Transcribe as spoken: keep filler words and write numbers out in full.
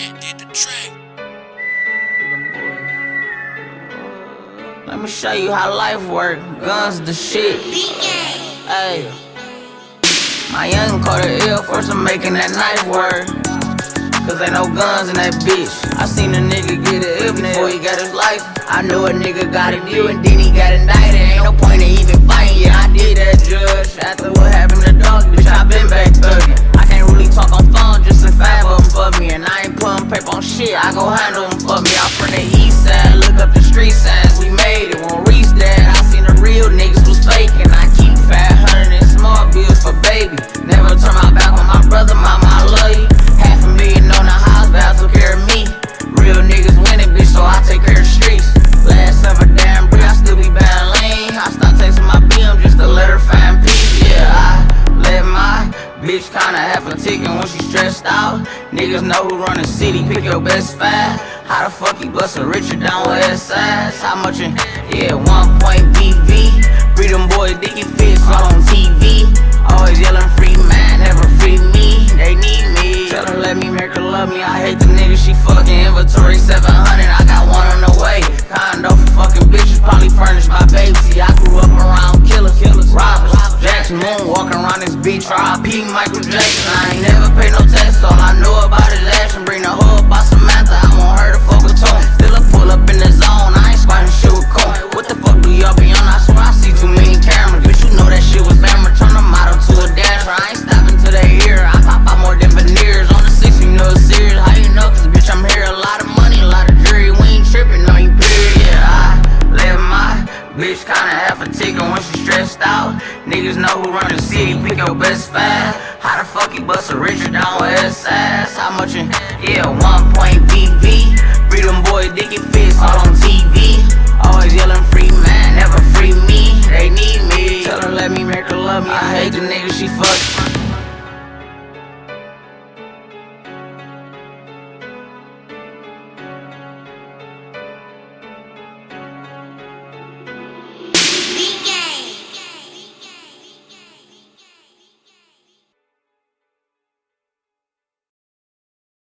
Matt did the track. Let me show you how life work. Guns the shit. Hey, my young caught a ill for some making that knife work. Cause ain't no guns in that bitch. I seen a nigga get a ill before he got his life. I knew a nigga got a deal and then he got indicted. Ain't no point in even fighting, yeah, I did that, judge. After what happened to dog, bitch, I been back thuggin'. I can't really talk on phone, just in five of them for me. And I ain't putting paper on shit, I go handle them for me. I'm from the east side, look up the street signs. We made it, won't reach that. I seen the real niggas was faking. I keep five hundred in small bills for baby. Never turn my back on my brother, mama, I love you. Half a million on the house, vows took care of me. Real niggas winning, bitch, so I take care of the streets. Last summer, damn breed, I still be bad lane. I stopped texting my B M just to let her find peace. Yeah, I let my bitch kinda have a ticket when she stressed out. Niggas know who run the city, pick your best five. How the fuck you bustin' Richard down west side? How much in, yeah, one point V V. Free them boys, Dickie Fits all on T V. Always yelling free man, never free me. They need me. Tell her let me make her love me. I hate the niggas she fucking. Inventory seven hundred, I got one on the way. Condo for fucking bitches, probably furnished by baby. See, I grew up around killers, killers, robbers. Jackson Moon walking around this beach, R I P Michael Jackson. I ain't never pay no tax, all I know about is action. Bring the hoe up by Samantha, I want her to fuck with Tone. Still a pull up in the zone, I ain't squatting shit with Cone. What the fuck do y'all be on? I swear I see too many cameras. Bitch, you know that shit was hammered. Turn the model to a dasher. I ain't stopping till they hear. I pop out more than veneers. On the six, you know it's serious. How you know? Cause bitch, I'm here. A lot of money, a lot of jury. We ain't tripping on you, period. Yeah, I let my bitch kinda have a ticket when she stressed out. Niggas know who run the city, pick your best five. How the fuck you bust a Richard down west side? How much in, yeah, one point V V. Free them boys, Dickie Fits all on T V. Always yelling free man, never free